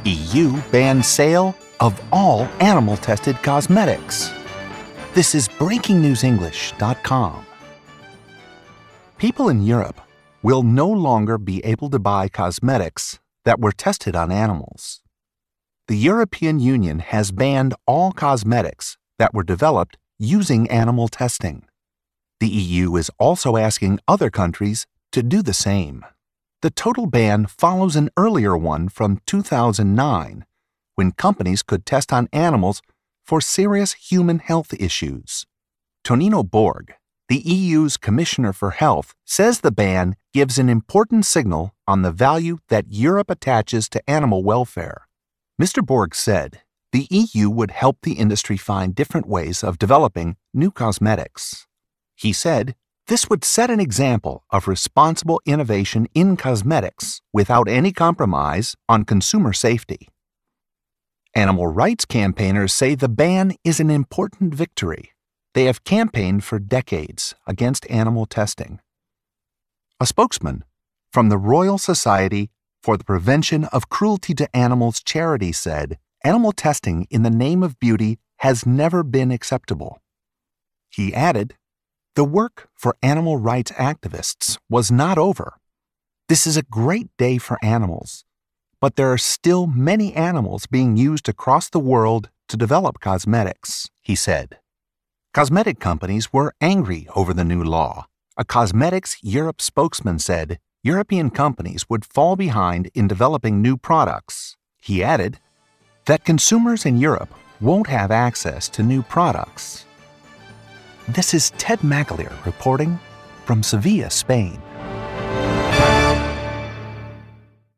EU bans sale of all animal-tested cosmetics. This is BreakingNewsEnglish.com. People in Europe will no longer be able to buy cosmetics that were tested on animals. The European Union has banned all cosmetics that were developed using animal testing. The EU is also asking other countries to do the same. The total ban follows an earlier one from 2009, when companies could test on animals for serious human health issues. Tonino Borg, the EU's Commissioner for Health, says the ban gives an important signal on the value that Europe attaches to animal welfare. Mr. Borg said the EU would help the industry find different ways of developing new cosmetics. He said this would set an example of responsible innovation in cosmetics without any compromise on consumer safety. Animal rights campaigners say the ban is an important victory. They have campaigned for decades against animal testing. A spokesman from the Royal Society for the Prevention of Cruelty to Animals charity said, "Animal testing in the name of beauty has never been acceptable." He added, "The work for animal rights activists was not over. This is a great day for animals, but there are still many animals being used across the world to develop cosmetics," he said. Cosmetic companies were angry over the new law. A Cosmetics Europe spokesman said European companies would fall behind in developing new products. He added that consumers in Europe won't have access to new products. This is Ted McAleer reporting from Sevilla, Spain.